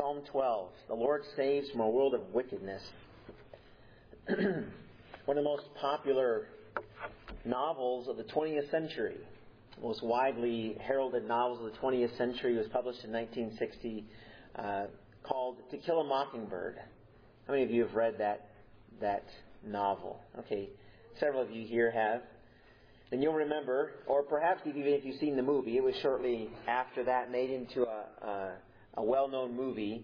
Psalm 12. The Lord saves from a world of wickedness. One of the most popular novels of the 20th century, the most widely heralded novels of the 20th century, was published in 1960, called To Kill a Mockingbird. How many of you have read that novel? Okay, several of you here have. And you'll remember, or perhaps even if you've seen the movie, it was shortly after that made into a well-known movie.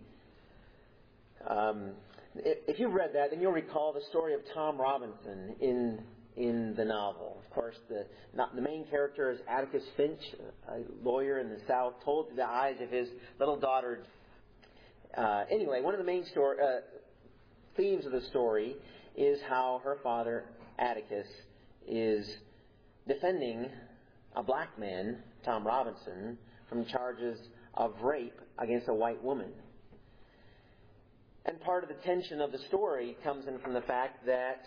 If you've read that, then you'll recall the story of Tom Robinson in the novel. Of course, the main character is Atticus Finch, a lawyer in the South, told through the eyes of his little daughter. Anyway, one of the main themes of the story is how her father, Atticus, is defending a black man, Tom Robinson, from charges of rape against a white woman. And part of the tension of the story comes in from the fact that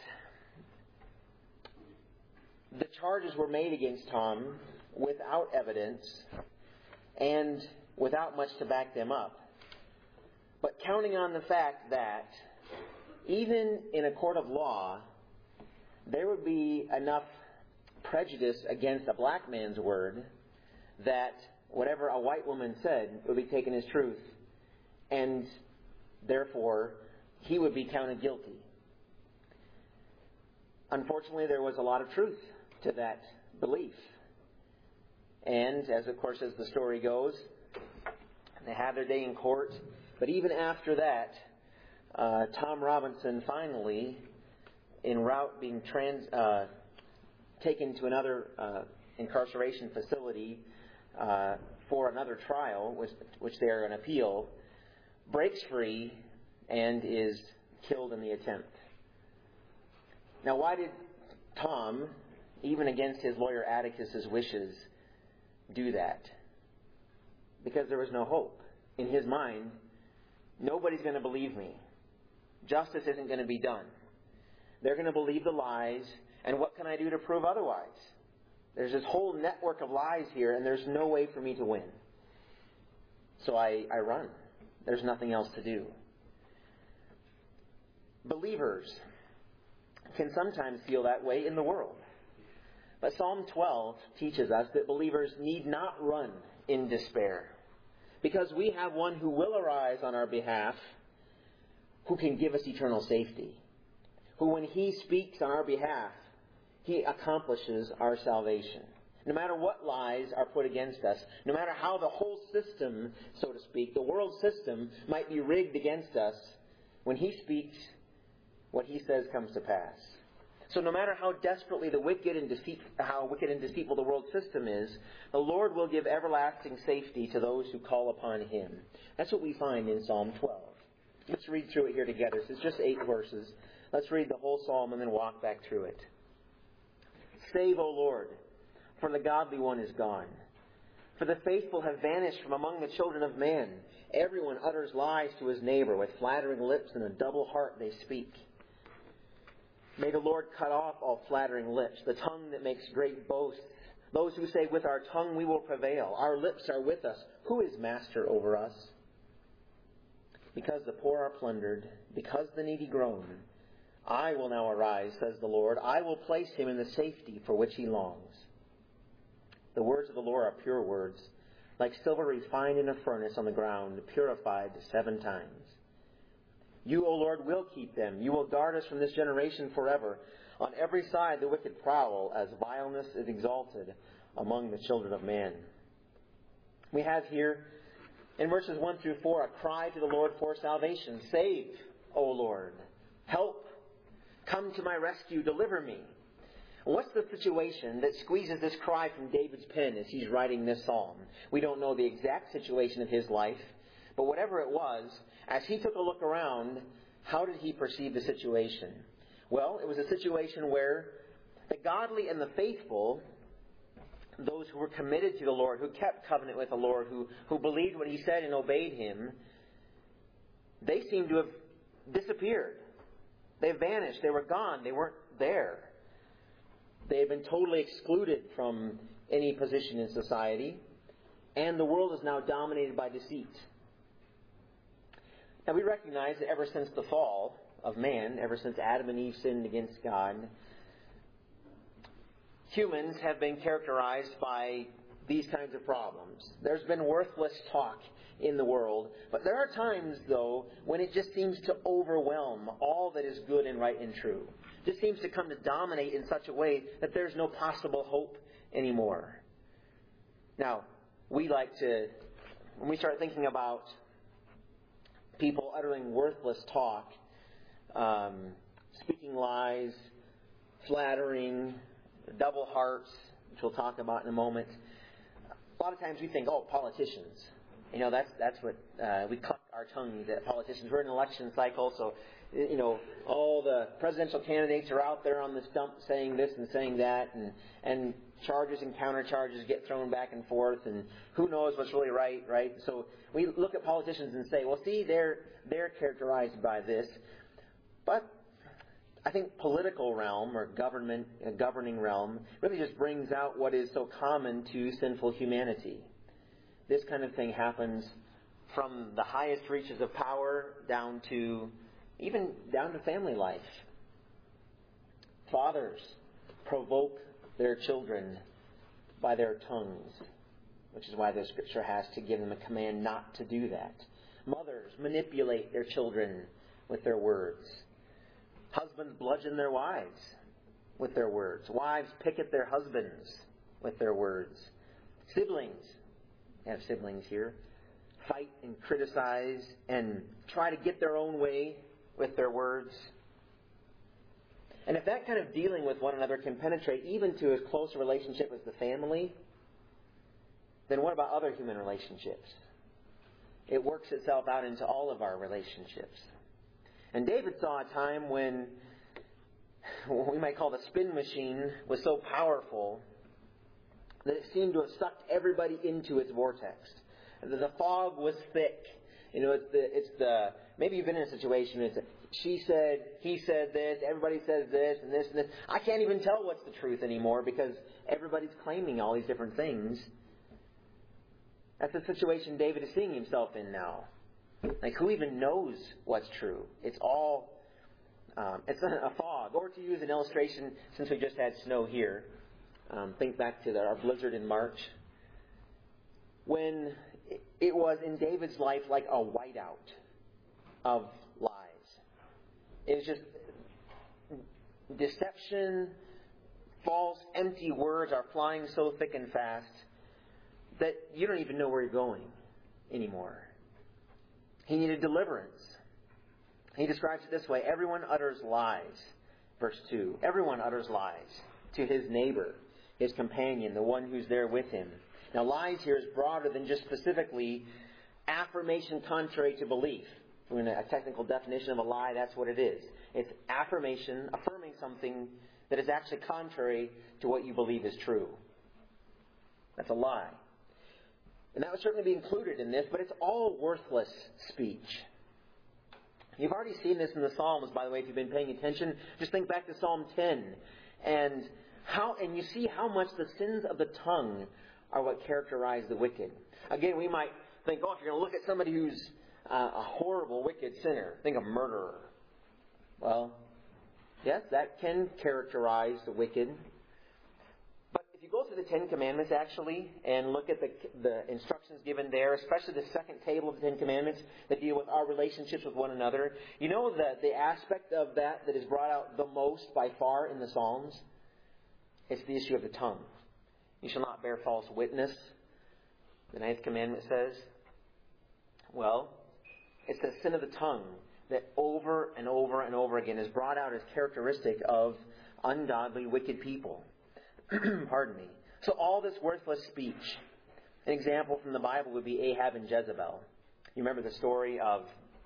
the charges were made against Tom without evidence and without much to back them up. But counting on the fact that even in a court of law, there would be enough prejudice against a black man's word that whatever a white woman said would be taken as truth, and therefore he would be counted guilty. Unfortunately, there was a lot of truth to that belief. And as the story goes, they have their day in court. But even after that, Tom Robinson finally, en route being taken to another incarceration facility for another trial, which they are going to appeal, breaks free and is killed in the attempt. Now, why did Tom, even against his lawyer Atticus's wishes, do that? Because there was no hope. In his mind, nobody's going to believe me. Justice isn't going to be done. They're going to believe the lies, and what can I do to prove otherwise? There's this whole network of lies here, and there's no way for me to win. So I run. There's nothing else to do. Believers can sometimes feel that way in the world. But Psalm 12 teaches us that believers need not run in despair, because we have one who will arise on our behalf, who can give us eternal safety, who when He speaks on our behalf, He accomplishes our salvation. No matter what lies are put against us, no matter how the whole system, so to speak, the world system might be rigged against us, when He speaks, what He says comes to pass. So no matter how desperately how wicked and deceitful the world system is, the Lord will give everlasting safety to those who call upon Him. That's what we find in Psalm 12. Let's read through it here together. It's just 8 verses. Let's read the whole psalm and then walk back through it. Save, O Lord, for the godly one is gone. For the faithful have vanished from among the children of man. Everyone utters lies to his neighbor. With flattering lips and a double heart they speak. May the Lord cut off all flattering lips, the tongue that makes great boasts. Those who say, with our tongue we will prevail. Our lips are with us. Who is master over us? Because the poor are plundered, because the needy groan, I will now arise, says the Lord. I will place him in the safety for which he longs. The words of the Lord are pure words, like silver refined in a furnace on the ground, purified 7 times. You, O Lord, will keep them. You will guard us from this generation forever. On every side the wicked prowl, as vileness is exalted among the children of man. We have here, in verses 1 through 4, a cry to the Lord for salvation. Save, O Lord. Help. Come to my rescue. Deliver me. What's the situation that squeezes this cry from David's pen as he's writing this psalm? We don't know the exact situation of his life, but whatever it was, as he took a look around, how did he perceive the situation? Well, it was a situation where the godly and the faithful, those who were committed to the Lord, who kept covenant with the Lord, who believed what He said and obeyed Him, they seemed to have disappeared. They vanished. They were gone. They weren't there. They had been totally excluded from any position in society, and the world is now dominated by deceit. Now we recognize that ever since the fall of man, ever since Adam and Eve sinned against God, humans have been characterized by these kinds of problems. There's been worthless talk in the world, but there are times, though, when it just seems to overwhelm all that is good and right and true. It just seems to come to dominate in such a way that there's no possible hope anymore. Now, we like to, when we start thinking about people uttering worthless talk, speaking lies, flattering, double hearts, which we'll talk about in a moment, a lot of times we think, oh, politicians. You know, that's what we cluck our tongues at politicians. We're in an election cycle, so, you know, all the presidential candidates are out there on the stump saying this and saying that, and charges and countercharges get thrown back and forth, and who knows what's really right? So we look at politicians and say, well, see, they're characterized by this. But I think political realm or governing realm really just brings out what is so common to sinful humanity. This kind of thing happens from the highest reaches of power down to family life. Fathers provoke their children by their tongues, which is why the Scripture has to give them a command not to do that. Mothers manipulate their children with their words. Husbands bludgeon their wives with their words. Wives pick at their husbands with their words. Siblings, I have siblings here, fight and criticize and try to get their own way with their words. And if that kind of dealing with one another can penetrate even to as close a relationship as the family, then what about other human relationships? It works itself out into all of our relationships. And David saw a time when what we might call the spin machine was so powerful that it seemed to have sucked everybody into its vortex. The fog was thick. You know, maybe you've been in a situation, it's she said, he said this, everybody says this and this and this. I can't even tell what's the truth anymore because everybody's claiming all these different things. That's the situation David is seeing himself in now. Like, who even knows what's true? It's all, it's a fog. Or to use an illustration, since we just had snow here, think back to our blizzard in March. When it was in David's life like a whiteout of lies. It was just deception, false, empty words are flying so thick and fast that you don't even know where you're going anymore. He needed deliverance. He describes it this way: everyone utters lies. Verse 2. Everyone utters lies to his neighbor, his companion, the one who's there with him. Now, lies here is broader than just specifically affirmation contrary to belief. In a technical definition of a lie, that's what it is. It's affirmation, affirming something that is actually contrary to what you believe is true. That's a lie. And that would certainly be included in this, but it's all worthless speech. You've already seen this in the Psalms, by the way, if you've been paying attention. Just think back to Psalm 10 and you see how much the sins of the tongue are what characterize the wicked. Again, we might think, if you're going to look at somebody who's a horrible, wicked sinner, think of murderer. Well, yes, that can characterize the wicked. But if you go through the Ten Commandments, actually, and look at the instructions given there, especially the second table of the Ten Commandments that deal with our relationships with one another, you know that the aspect of that is brought out the most by far in the Psalms? It's the issue of the tongue. You shall not bear false witness, the 9th commandment says. Well, it's the sin of the tongue that over and over and over again is brought out as characteristic of ungodly, wicked people. Pardon me. So all this worthless speech. An example from the Bible would be Ahab and Jezebel. You remember the story of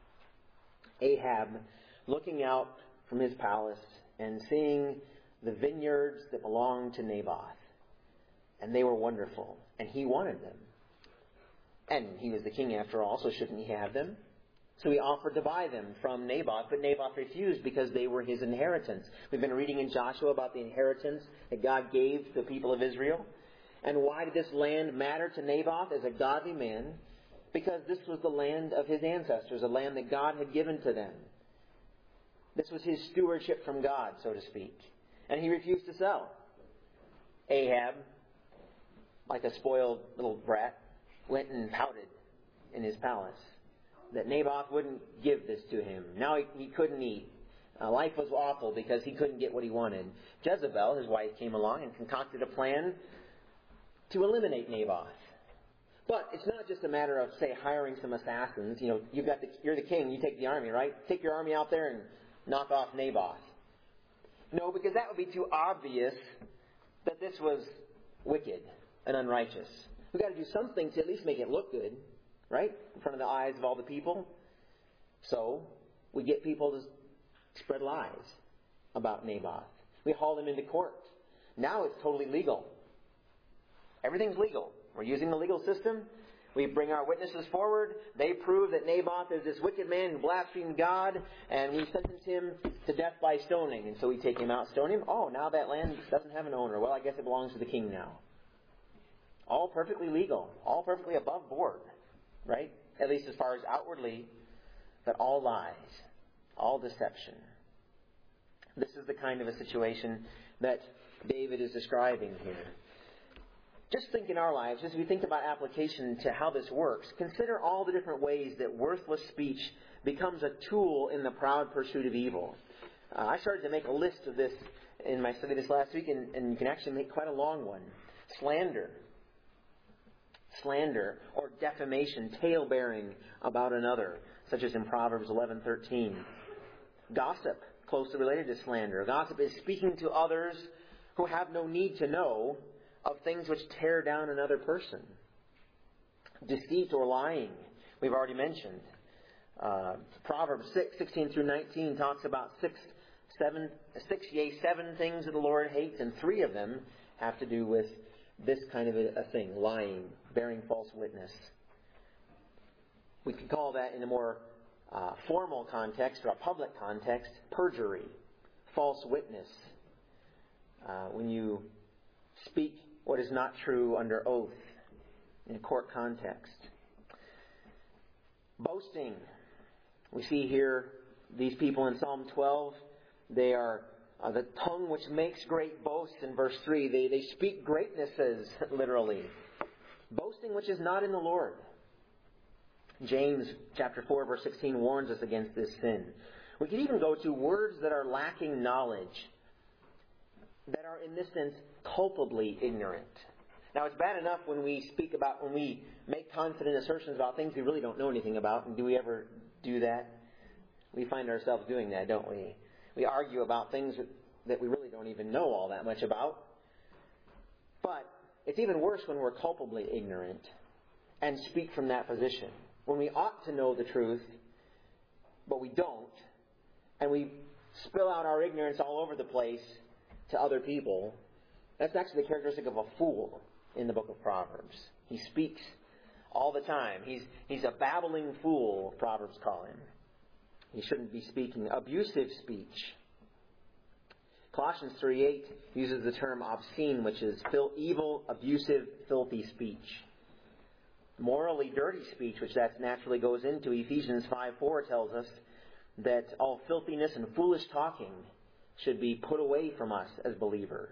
Ahab looking out from his palace and seeing the vineyards that belonged to Naboth. And they were wonderful. And he wanted them. And he was the king after all, so shouldn't he have them? So he offered to buy them from Naboth, but Naboth refused because they were his inheritance. We've been reading in Joshua about the inheritance that God gave to the people of Israel. And why did this land matter to Naboth as a godly man? because this was the land of his ancestors, a land that God had given to them. This was his stewardship from God, so to speak. And he refused to sell. Ahab, like a spoiled little brat, went and pouted in his palace that Naboth wouldn't give this to him. Now he couldn't eat. Life was awful because he couldn't get what he wanted. Jezebel, his wife, came along and concocted a plan to eliminate Naboth. But it's not just a matter of, say, hiring some assassins. You know, you're the king, you take the army, right? Take your army out there and knock off Naboth. No, because that would be too obvious that this was wicked and unrighteous. We've got to do something to at least make it look good, right? In front of the eyes of all the people. So, we get people to spread lies about Naboth. We haul him into court. Now it's totally legal. Everything's legal. We're using the legal system. We bring our witnesses forward. They prove that Naboth is this wicked man who blasphemed God, and we sentence him to death by stoning. And so we take him out, stone him. Oh, now that land doesn't have an owner. Well, I guess it belongs to the king now. All perfectly legal. All perfectly above board. Right? At least as far as outwardly. But all lies. All deception. This is the kind of a situation that David is describing here. Just think in our lives, as we think about application to how this works, consider all the different ways that worthless speech becomes a tool in the proud pursuit of evil. I started to make a list of this in my study this last week, and you can actually make quite a long one. Slander. Slander or defamation, tale-bearing about another, such as in Proverbs 11:13. Gossip, closely related to slander. Gossip is speaking to others who have no need to know of things which tear down another person. Deceit or lying, we've already mentioned. Proverbs 6:16-19 talks about seven things that the Lord hates, and 3 of them have to do with this kind of a thing, lying, bearing false witness. We could call that in a more formal context or a public context, perjury, false witness. When you speak what is not true under oath in a court context. Boasting. We see here these people in Psalm 12. They are the tongue which makes great boasts in verse 3. They speak greatnesses, literally. Boasting which is not in the Lord. James chapter 4 verse 16 warns us against this sin. We could even go to words that are lacking knowledge, that are in this sense culpably ignorant. Now it's bad enough when we make confident assertions about things we really don't know anything about. And do we ever do that? We find ourselves doing that, don't we? We argue about things that we really don't even know all that much about. But it's even worse when we're culpably ignorant and speak from that position. When we ought to know the truth, but we don't, and we spill out our ignorance all over the place to other people. That's actually the characteristic of a fool in the book of Proverbs. He speaks all the time. He's a babbling fool, Proverbs call him. He shouldn't be speaking. Abusive speech. Colossians 3:8 uses the term obscene, which is evil, abusive, filthy speech. Morally dirty speech, which that naturally goes into. Ephesians 5:4 tells us that all filthiness and foolish talking should be put away from us as believers.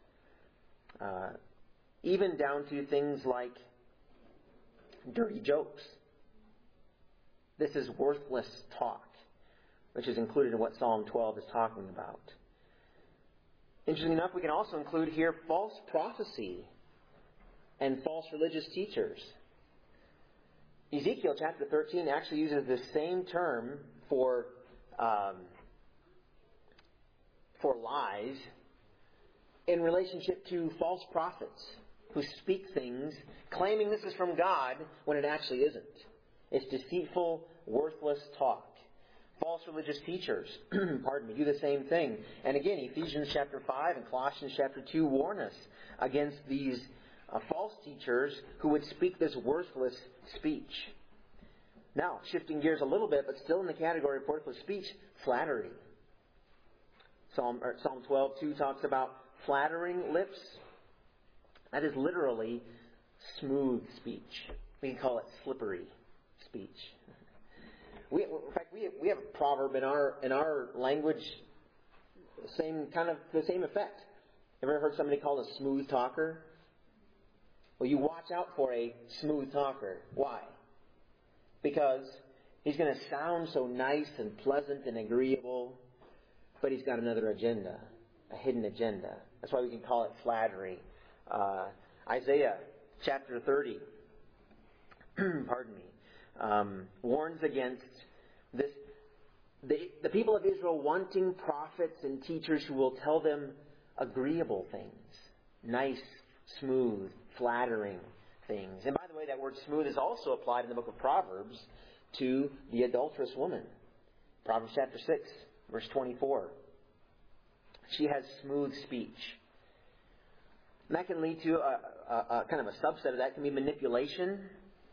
Even down to things like dirty jokes. This is worthless talk, which is included in what Psalm 12 is talking about. Interestingly enough, we can also include here false prophecy and false religious teachers. Ezekiel chapter 13 actually uses the same term for lies in relationship to false prophets who speak things claiming this is from God when it actually isn't. It's deceitful, worthless talk. False religious teachers, do the same thing. And again, Ephesians chapter 5 and Colossians chapter 2 warn us against these false teachers who would speak this worthless speech. Now, shifting gears a little bit, but still in the category of worthless speech, flattery. Psalm 12:2 talks about flattering lips. That is literally smooth speech. We can call it slippery. speech. In fact, we have a proverb in our language, the same effect. Ever heard somebody called a smooth talker? Well, you watch out for a smooth talker. Why? Because he's going to sound so nice and pleasant and agreeable, but he's got another agenda, a hidden agenda. That's why we can call it flattery. Isaiah chapter 30, warns against this. The people of Israel wanting prophets and teachers who will tell them agreeable things, nice, smooth, flattering things. And by the way, that word smooth is also applied in the book of Proverbs to the adulterous woman. Proverbs chapter 6, verse 24. She has smooth speech. And that can lead to a kind of a subset of that can be manipulation.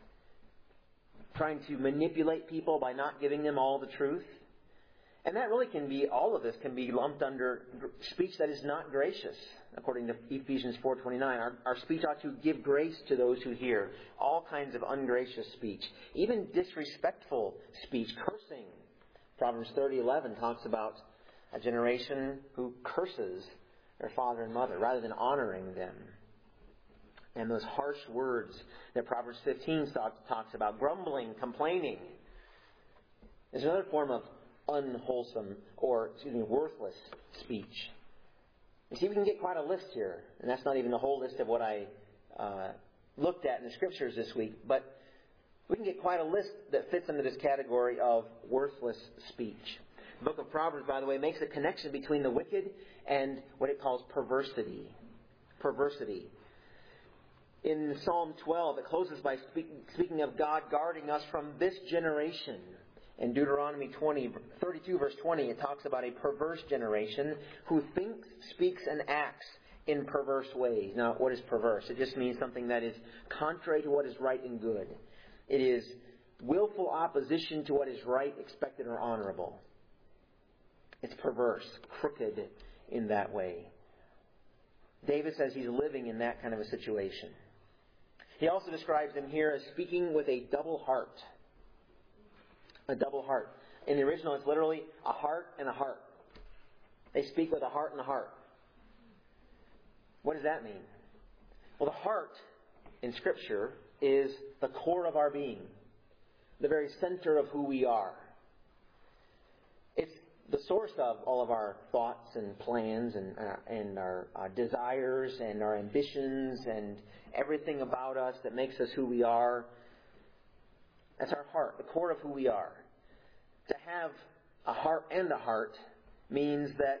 Trying to manipulate people by not giving them all the truth. And that really can be, all of this can be lumped under speech that is not gracious. According to Ephesians 4:29, our speech ought to give grace to those who hear. All kinds of ungracious speech. Even disrespectful speech, cursing. Proverbs 30:11 talks about a generation who curses their father and mother rather than honoring them. And those harsh words that Proverbs 15 talks about, grumbling, complaining, is another form of unwholesome or, worthless speech. You see, we can get quite a list here, and that's not even the whole list of what I looked at in the Scriptures this week, but we can get quite a list that fits under this category of worthless speech. The book of Proverbs, by the way, makes a connection between the wicked and what it calls perversity. Perversity. In Psalm 12, it closes by speaking of God guarding us from this generation. In Deuteronomy 32, verse 20, it talks about a perverse generation who thinks, speaks, and acts in perverse ways. Now, what is perverse? It just means something that is contrary to what is right and good. It is willful opposition to what is right, expected, or honorable. It's perverse, crooked in that way. David says he's living in that kind of a situation. He also describes them here as speaking with a double heart. A double heart. In the original, it's literally a heart and a heart. They speak with a heart and a heart. What does that mean? Well, the heart in Scripture is the core of our being, the very center of who we are. It's the source of all of our thoughts and plans and our desires and our ambitions and everything about us that makes us who we are. That's our heart, the core of who we are. To have a heart and a heart means that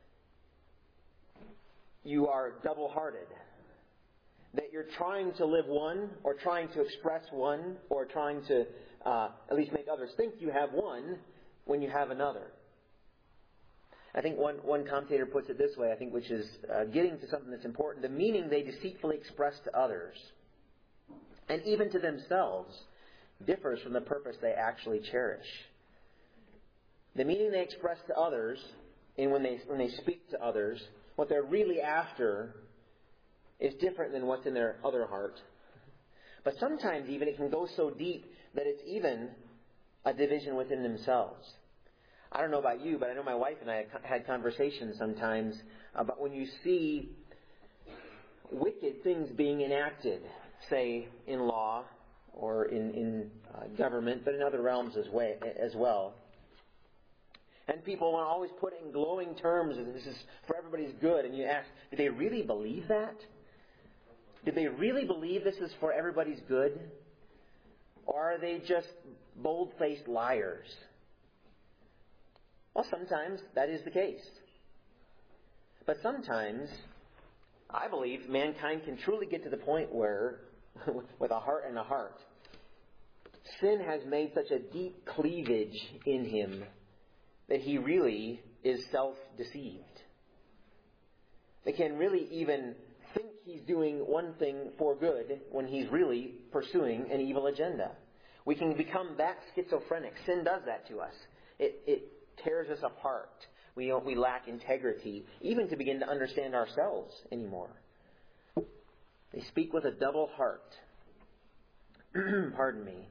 you are double-hearted. That you're trying to live one, or trying to express one, or trying to at least make others think you have one when you have another. I think one commentator puts it this way, which is getting to something that's important. The meaning they deceitfully express to others, and even to themselves, differs from the purpose they actually cherish. The meaning they express to others, and when they speak to others, what they're really after is different than what's in their other heart. But sometimes even it can go so deep that it's even a division within themselves. I don't know about you, but I know my wife and I have had conversations sometimes about when you see wicked things being enacted, say in law or in government, but in other realms as well. And people want to always put it in glowing terms, and this is for everybody's good. And you ask, do they really believe that? Do they really believe this is for everybody's good? Or are they just bold-faced liars? Well, sometimes that is the case. But sometimes, I believe, mankind can truly get to the point where, with a heart and a heart, sin has made such a deep cleavage in him that he really is self-deceived. They can really even think he's doing one thing for good when he's really pursuing an evil agenda. We can become that schizophrenic. Sin does that to us. It tears us apart. We lack integrity, even to begin to understand ourselves anymore. They speak with a double heart. Pardon me.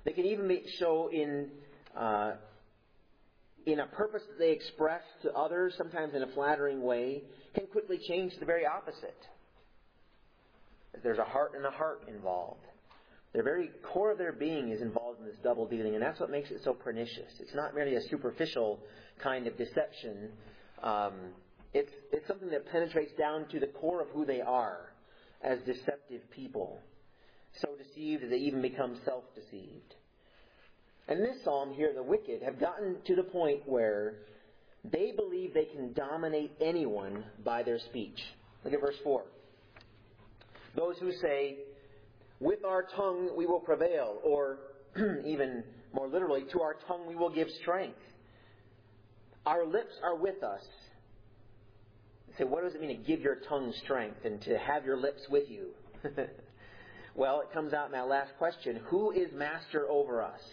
They can even show in a purpose that they express to others, sometimes in a flattering way, can quickly change to the very opposite. There's a heart and a heart involved. Their very core of their being is involved in this double dealing, and that's what makes it so pernicious. It's not merely a superficial kind of deception. It's something that penetrates down to the core of who they are as deceptive people. So deceived that they even become self-deceived. And in this psalm here, the wicked have gotten to the point where they believe they can dominate anyone by their speech. Look at verse 4. Those who say, "With our tongue we will prevail," or even more literally, "To our tongue we will give strength. Our lips are with us." You say, what does it mean to give your tongue strength and to have your lips with you? Well, it comes out in that last question. Who is master over us?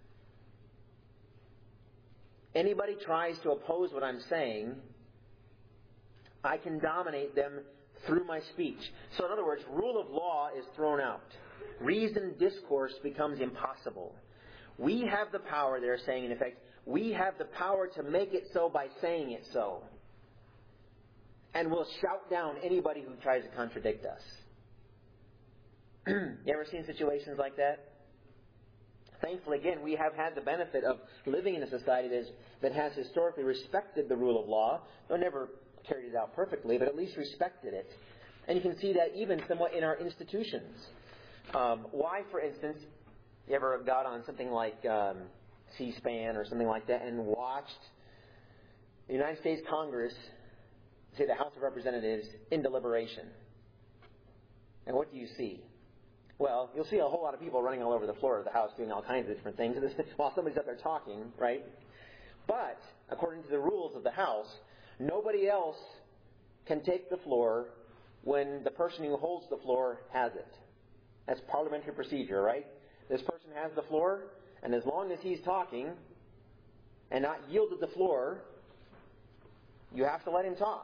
Anybody tries to oppose what I'm saying, I can dominate them through my speech. So in other words, rule of law is thrown out. Reasoned discourse becomes impossible. We have the power, they're saying in effect, we have the power to make it so by saying it so. And we'll shout down anybody who tries to contradict us. You ever seen situations like that? Thankfully, again, we have had the benefit of living in a society that has historically respected the rule of law. Though never carried it out perfectly, but at least respected it. And you can see that even somewhat in our institutions. Why, for instance, you ever got on something like C-SPAN or something like that and watched the United States Congress, say the House of Representatives, in deliberation? And what do you see? Well, you'll see a whole lot of people running all over the floor of the House doing all kinds of different things while somebody's up there talking, right? But, according to the rules of the House, nobody else can take the floor when the person who holds the floor has it. That's parliamentary procedure, right? This person has the floor, and as long as he's talking and not yielded the floor, you have to let him talk.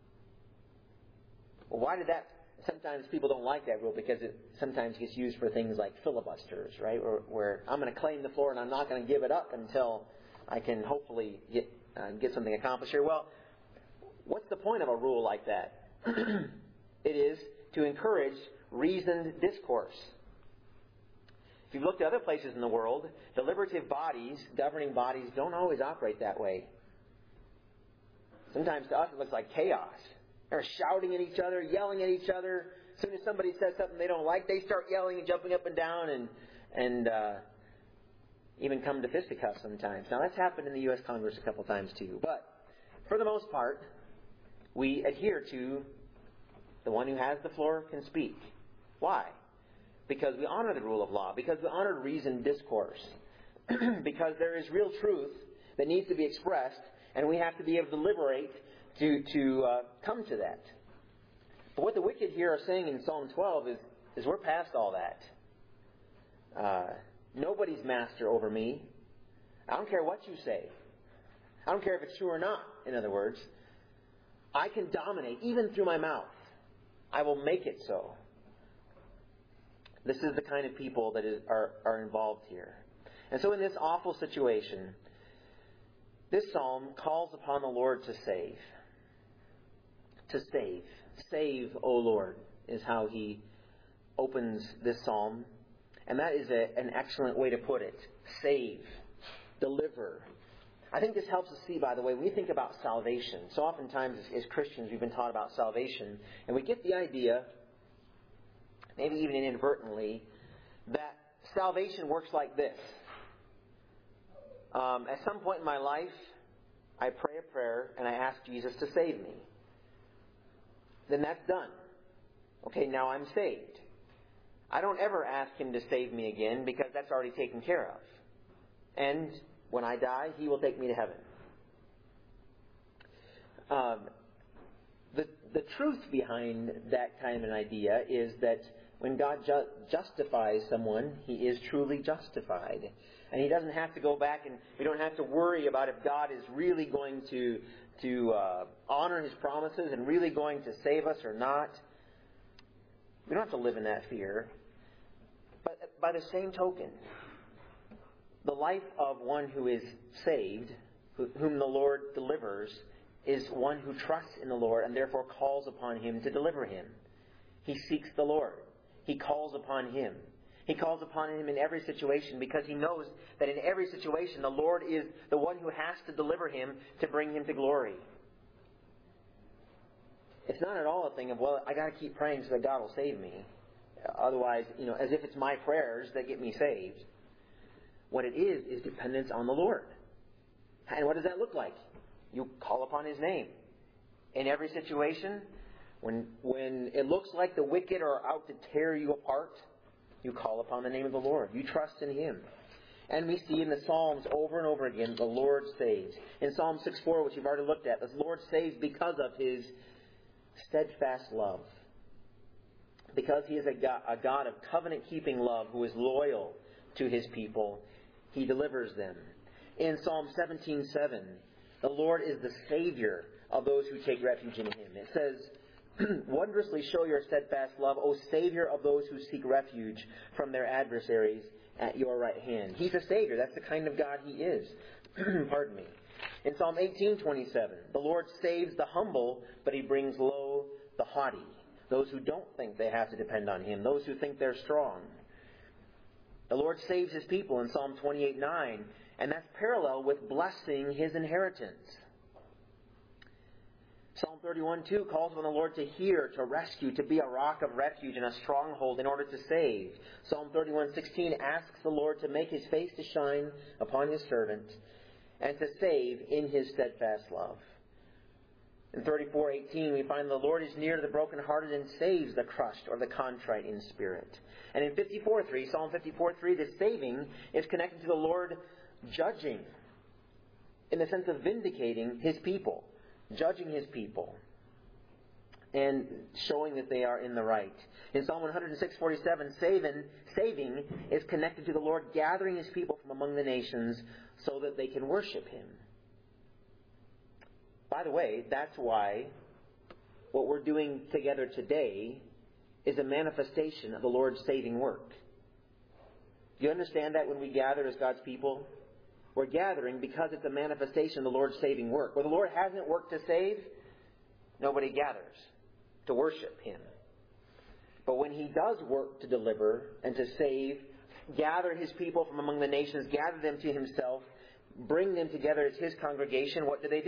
Well, why did that? Sometimes people don't like that rule because it sometimes gets used for things like filibusters, right? Where I'm going to claim the floor and I'm not going to give it up until I can hopefully get something accomplished here. Well, what's the point of a rule like that? It is to encourage reasoned discourse. If you've looked at other places in the world, deliberative bodies, governing bodies, don't always operate that way. Sometimes to us it looks like chaos. They're shouting at each other, yelling at each other. As soon as somebody says something they don't like, they start yelling and jumping up and down and even come to fisticuffs sometimes. Now, that's happened in the U.S. Congress a couple times too. But for the most part, we adhere to the one who has the floor can speak. Why? Because we honor the rule of law. Because we honor reasoned discourse. Because there is real truth that needs to be expressed, and we have to be able to deliberate to come to that. But what the wicked here are saying in Psalm 12 is we're past all that. Nobody's master over me. I don't care what you say. I don't care if it's true or not, in other words. I can dominate, even through my mouth. I will make it so. This is the kind of people that are involved here. And so in this awful situation, this psalm calls upon the Lord to save. To save. Save, O Lord, is how he opens this psalm. And that is an excellent way to put it. Save. Deliver. I think this helps us see, by the way, when we think about salvation. So oftentimes as Christians we've been taught about salvation, and we get the idea, maybe even inadvertently, that salvation works like this. At some point in my life, I pray a prayer and I ask Jesus to save me. Then that's done. Okay, now I'm saved. I don't ever ask Him to save me again because that's already taken care of. And when I die, He will take me to heaven. The truth behind that kind of an idea is that when God justifies someone, He is truly justified. And He doesn't have to go back, and we don't have to worry about if God is really going to honor His promises and really going to save us or not. We don't have to live in that fear. But by the same token, The life of one who is saved, whom the Lord delivers, is one who trusts in the Lord and therefore calls upon Him to deliver him. He seeks the Lord. He calls upon Him. He calls upon Him in every situation because he knows that in every situation the Lord is the one who has to deliver him to bring him to glory. It's not at all a thing of, well, I got to keep praying so that God will save me. Otherwise, as if it's my prayers that get me saved. What it is dependence on the Lord. And what does that look like? You call upon His name. In every situation, when it looks like the wicked are out to tear you apart, you call upon the name of the Lord. You trust in Him. And we see in the Psalms over and over again, the Lord saves. In Psalm 6:4, which you've already looked at, the Lord saves because of His steadfast love. Because He is a God of covenant-keeping love who is loyal to His people, He delivers them. In Psalm 17:7, the Lord is the Savior of those who take refuge in Him. It says, wondrously show your steadfast love, O Savior of those who seek refuge from their adversaries at your right hand. He's a Savior. That's the kind of God He is. Pardon me. In Psalm 18:27, the Lord saves the humble, but He brings low the haughty. Those who don't think they have to depend on Him. Those who think they're strong. The Lord saves His people in Psalm 28:9, and that's parallel with blessing His inheritance. Psalm 31:2 calls on the Lord to hear, to rescue, to be a rock of refuge and a stronghold in order to save. Psalm 31:16 asks the Lord to make His face to shine upon His servant and to save in His steadfast love. In 34:18 we find the Lord is near to the brokenhearted and saves the crushed or the contrite in spirit. And in 54:3, Psalm 54:3, the saving is connected to the Lord judging in the sense of vindicating His people. Judging His people and showing that they are in the right. In Psalm 106:47, saving is connected to the Lord gathering His people from among the nations so that they can worship Him. By the way, that's why what we're doing together today is a manifestation of the Lord's saving work. Do you understand that when we gather as God's people? We're gathering because it's a manifestation of the Lord's saving work. Where the Lord hasn't worked to save, nobody gathers to worship Him. But when He does work to deliver and to save, gather His people from among the nations, gather them to Himself, bring them together as His congregation, what do?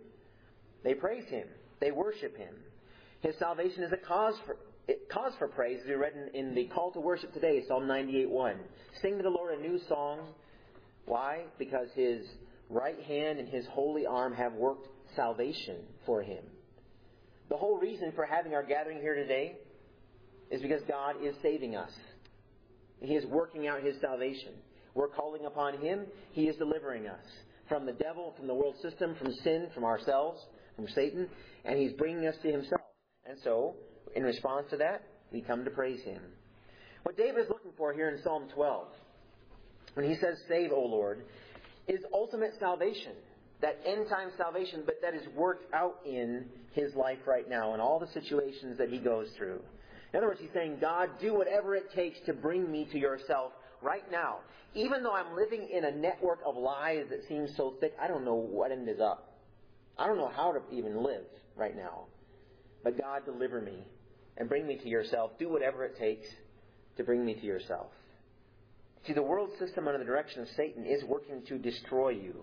They praise Him. They worship Him. His salvation is a cause for praise, as we read in the call to worship today, Psalm 98:1. Sing to the Lord a new song. Why? Because His right hand and His holy arm have worked salvation for Him. The whole reason for having our gathering here today is because God is saving us. He is working out His salvation. We're calling upon Him. He is delivering us from the devil, from the world system, from sin, from ourselves, from Satan, and He's bringing us to Himself. And so, in response to that, we come to praise Him. What David is looking for here in Psalm 12, when he says, save, O Lord, is ultimate salvation. That end-time salvation, but that is worked out in his life right now and all the situations that he goes through. In other words, he's saying, God, do whatever it takes to bring me to yourself right now. Even though I'm living in a network of lies that seems so thick, I don't know what end is up. I don't know how to even live right now. But God, deliver me and bring me to yourself. Do whatever it takes to bring me to yourself. See, the world system under the direction of Satan is working to destroy you.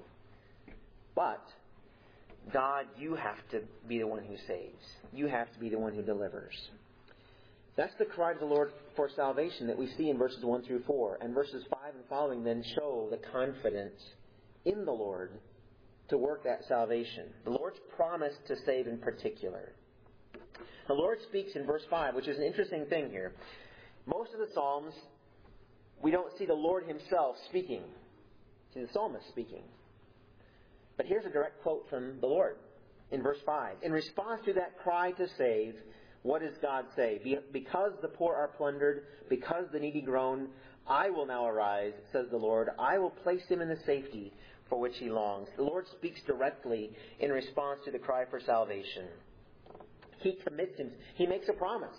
But, God, you have to be the one who saves. You have to be the one who delivers. That's the cry of the Lord for salvation that we see in verses 1 through 4. And verses 5 and following then show the confidence in the Lord to work that salvation. The Lord's promise to save in particular. The Lord speaks in verse 5, which is an interesting thing here. Most of the Psalms, we don't see the Lord Himself speaking. See the psalmist speaking. But here's a direct quote from the Lord in verse 5. In response to that cry to save, what does God say? Because the poor are plundered, because the needy groan, I will now arise, says the Lord. I will place him in the safety for which he longs. The Lord speaks directly in response to the cry for salvation. He commits him. He makes a promise.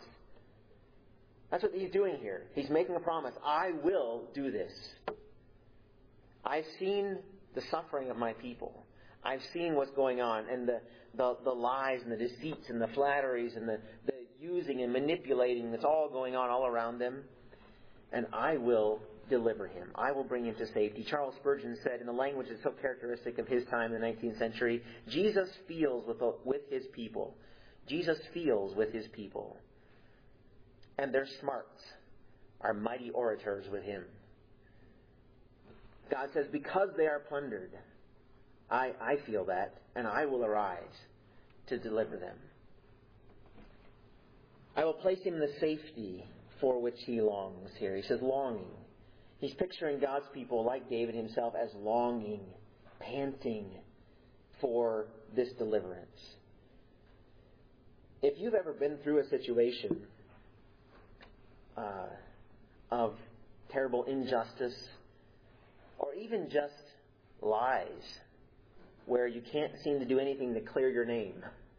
That's what He's doing here. He's making a promise. I will do this. I've seen the suffering of my people. I've seen what's going on, and the lies and the deceits and the flatteries and the using and manipulating that's all going on all around them. And I will deliver him. I will bring him to safety. Charles Spurgeon said, in the language that's so characteristic of his time in the 19th century, Jesus feels with his people. Jesus feels with his people. And their smarts are mighty orators with him. God says, because they are plundered, I feel that, and I will arise to deliver them. I will place him in the safety for which he longs here. He says longing. He's picturing God's people, like David himself, as longing, panting for this deliverance. If you've ever been through a situation of terrible injustice, or even just lies, where you can't seem to do anything to clear your name,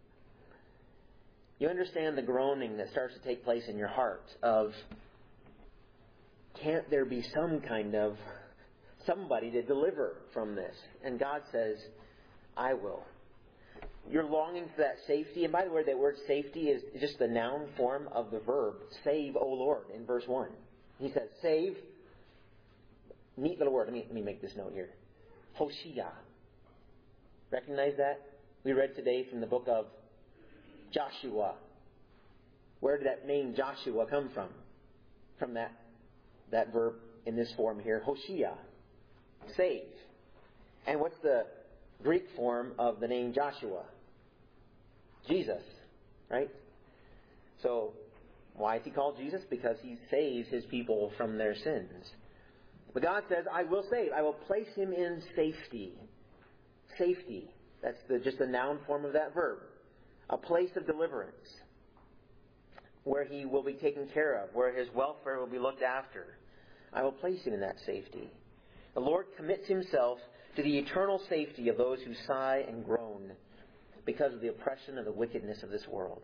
you understand the groaning that starts to take place in your heart of, can't there be some kind of somebody to deliver from this? And God says, I will. You're longing for that safety. And by the way, that word safety is just the noun form of the verb, save, O Lord, in verse 1. He says, save. Neat little word. Let me make this note here. Hoshea. Recognize that? We read today from the book of Joshua. Where did that name Joshua come from? From that verb in this form here, Hoshea. Save. And what's the Greek form of the name Joshua? Jesus. Right? So, why is he called Jesus? Because he saves his people from their sins. But God says, I will save. I will place him in safety. Safety. That's just the noun form of that verb. A place of deliverance. Where he will be taken care of. Where his welfare will be looked after. I will place him in that safety. The Lord commits himself to the eternal safety of those who sigh and groan because of the oppression of the wickedness of this world.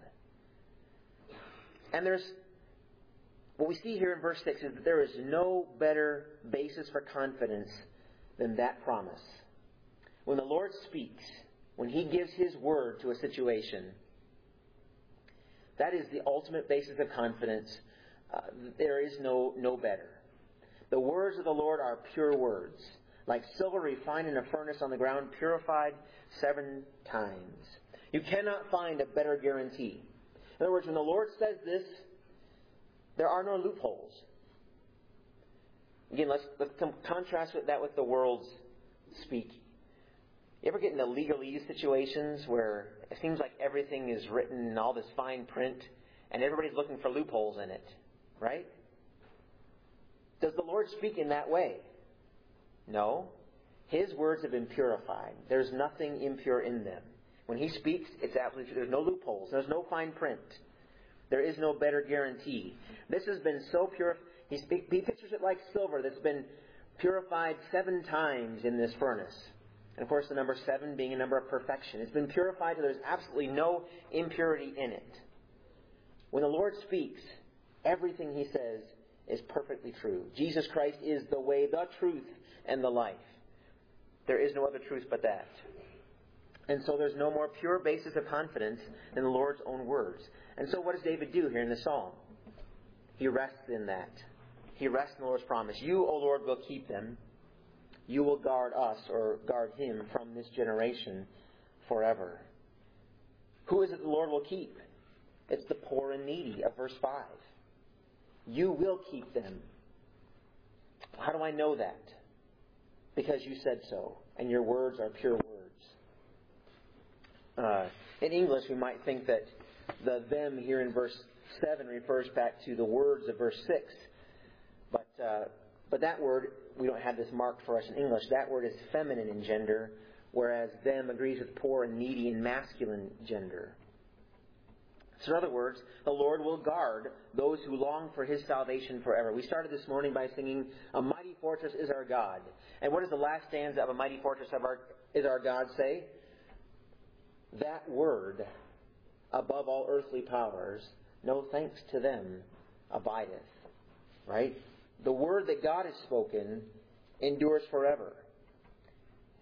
And what we see here in verse 6 is that there is no better basis for confidence than that promise. When the Lord speaks, when he gives his word to a situation, that is the ultimate basis of confidence. There is no better. The words of the Lord are pure words, like silver refined in a furnace on the ground, purified 7 times. You cannot find a better guarantee. In other words, when the Lord says this, there are no loopholes. Again, let's contrast that with the world's speak. You ever get into legalese situations where it seems like everything is written in all this fine print and everybody's looking for loopholes in it, right? Does the Lord speak in that way? No. His words have been purified. There's nothing impure in them. When he speaks, it's absolutely true. There's no loopholes. There's no fine print. There is no better guarantee. This has been so pure. He pictures it like silver that's been purified 7 times in this furnace. And of course, the number 7 being a number of perfection. It's been purified so there's absolutely no impurity in it. When the Lord speaks, everything he says is perfectly true. Jesus Christ is the way, the truth, and the life. There is no other truth but that. And so there's no more pure basis of confidence than the Lord's own words. And so what does David do here in the psalm? He rests in that. He rests in the Lord's promise. You, O Lord, will keep them. You will guard us, or guard him, from this generation forever. Who is it the Lord will keep? It's the poor and needy of verse 5. You will keep them. How do I know that? Because you said so, and your words are pure words. In English, we might think that the them here in verse 7 refers back to the words of verse 6. But that word, we don't have this marked for us in English. That word is feminine in gender, whereas them agrees with poor and needy in masculine gender. So in other words, the Lord will guard those who long for his salvation forever. We started this morning by singing, A Mighty Fortress is Our God. And what does the last stanza of A Mighty Fortress is Our God say? That word, above all earthly powers, no thanks to them, abideth. Right? The word that God has spoken endures forever.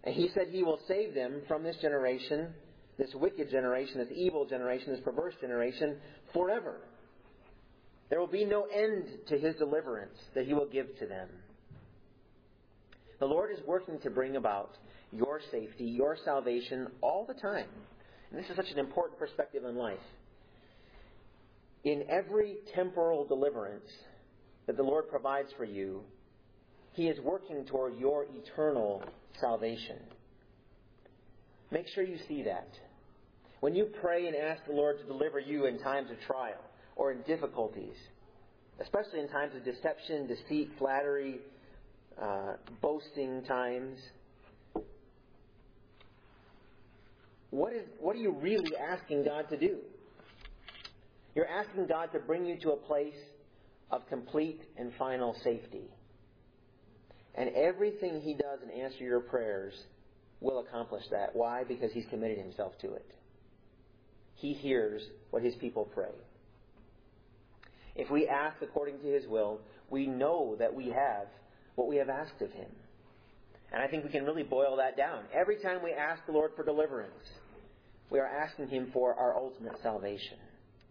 And He said He will save them from this generation, this wicked generation, this evil generation, this perverse generation, forever. There will be no end to His deliverance that He will give to them. The Lord is working to bring about your safety, your salvation all the time. And this is such an important perspective in life. In every temporal deliverance that the Lord provides for you, He is working toward your eternal salvation. Make sure you see that. When you pray and ask the Lord to deliver you in times of trial or in difficulties, especially in times of deception, deceit, flattery, boasting times, what are you really asking God to do? You're asking God to bring you to a place of complete and final safety. And everything He does in answer to your prayers will accomplish that. Why? Because He's committed Himself to it. He hears what His people pray. If we ask according to His will, we know that we have what we have asked of Him. And I think we can really boil that down. Every time we ask the Lord for deliverance, we are asking Him for our ultimate salvation.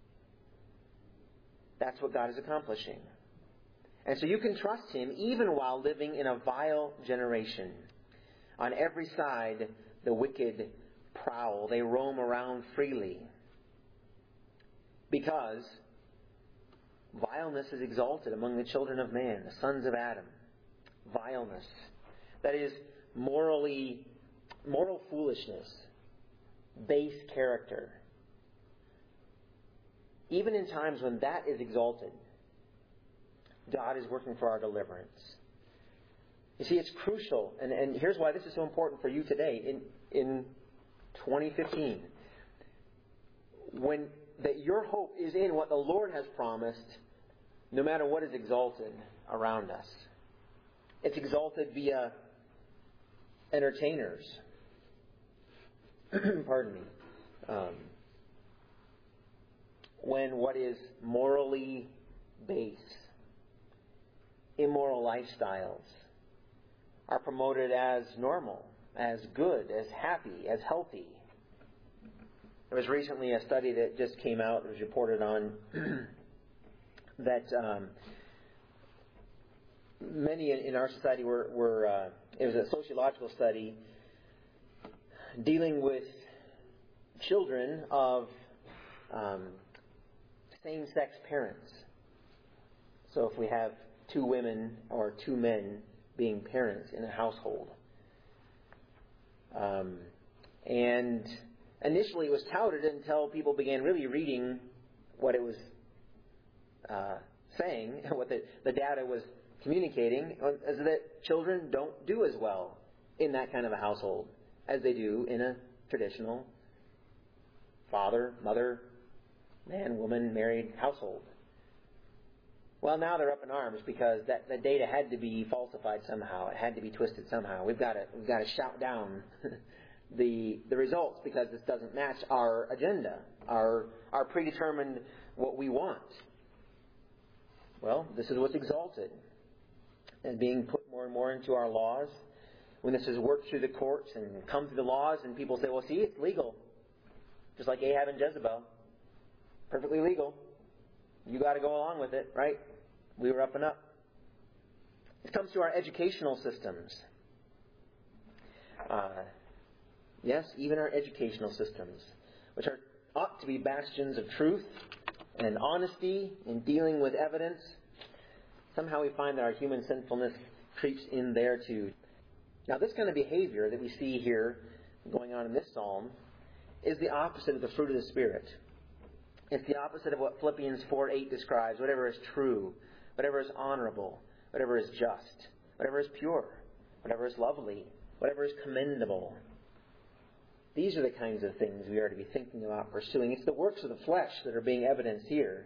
That's what God is accomplishing. And so you can trust Him even while living in a vile generation. On every side, the wicked prowl. They roam around freely. Because vileness is exalted among the children of man, the sons of Adam. Vileness. That is moral foolishness. Base character. Even in times when that is exalted, God is working for our deliverance. You see, it's crucial, and here's why this is so important for you today in 2015. That your hope is in what the Lord has promised, no matter what is exalted around us. It's exalted via entertainers. Pardon me. When what is morally base, immoral lifestyles are promoted as normal, as good, as happy, as healthy. There was recently a study that just came out, that was reported on, that many in our society were it was a sociological study dealing with children of same-sex parents. So if we have two women or two men being parents in a household. And initially it was touted until people began really reading what it was saying, what the data was communicating, is that children don't do as well in that kind of a household as they do in a traditional father, mother, man, woman, married household. Well, now they're up in arms because the data had to be falsified somehow. It had to be twisted somehow. We've got to shout down the results because this doesn't match our agenda, our predetermined what we want. Well, this is what's exalted and being put more and more into our laws. When this is worked through the courts and come through the laws, and people say, "Well, see, it's legal," just like Ahab and Jezebel, perfectly legal. You got to go along with it, right? We were up and up. It comes to our educational systems. Yes, even our educational systems, which ought to be bastions of truth and honesty in dealing with evidence. Somehow we find that our human sinfulness creeps in there too. Now, this kind of behavior that we see here going on in this psalm is the opposite of the fruit of the Spirit. It's the opposite of what Philippians 4:8 describes. Whatever is true, whatever is honorable, whatever is just, whatever is pure, whatever is lovely, whatever is commendable. These are the kinds of things we are to be thinking about pursuing. It's the works of the flesh that are being evidenced here.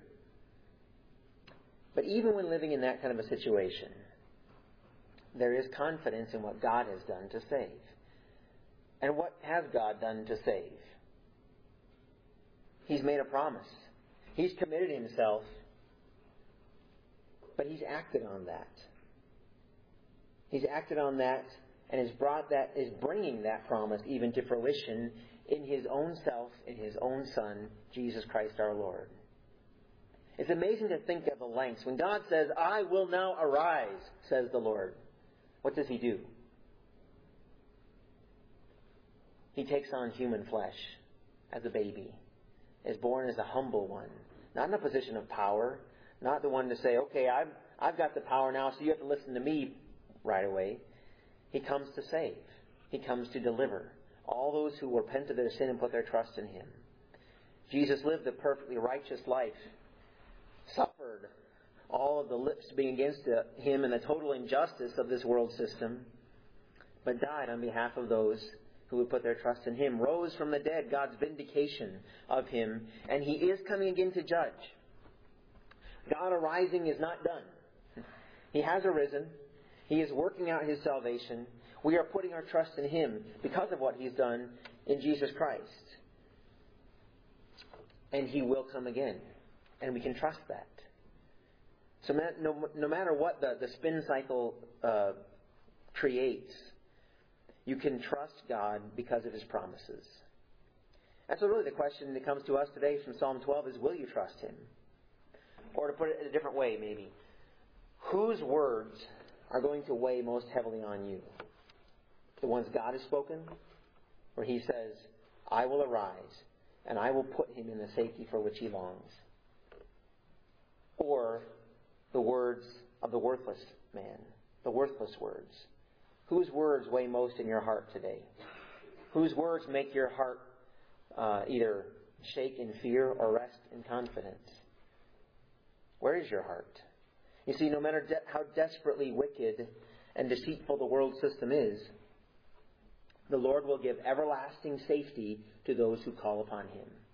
But even when living in that kind of a situation, there is confidence in what God has done to save. And what has God done to save? He's made a promise. He's committed Himself. But He's acted on that. He's acted on that and is bringing that promise even to fruition in His own self, in His own Son, Jesus Christ our Lord. It's amazing to think of the lengths. When God says, I will now arise, says the Lord, what does He do? He takes on human flesh as a baby, is born as a humble one, not in a position of power, not the one to say, okay, I've got the power now, so you have to listen to me right away. He comes to save. He comes to deliver all those who repent of their sin and put their trust in Him. Jesus lived a perfectly righteous life, suffered all of the lips being against Him and the total injustice of this world system, but died on behalf of those who would put their trust in Him, rose from the dead, God's vindication of Him, and He is coming again to judge. God arising is not done. He has arisen. He is working out His salvation. We are putting our trust in Him because of what He's done in Jesus Christ. And He will come again. And we can trust that. So no matter what the spin cycle creates, you can trust God because of His promises. And so really the question that comes to us today from Psalm 12 is, will you trust Him? Or to put it in a different way maybe, whose words are going to weigh most heavily on you? The ones God has spoken, where He says, I will arise, and I will put him in the safety for which he longs. Or the words of the worthless man, the worthless words. Whose words weigh most in your heart today? Whose words make your heart either shake in fear or rest in confidence? Where is your heart? You see, no matter how desperately wicked and deceitful the world system is, the Lord will give everlasting safety to those who call upon Him.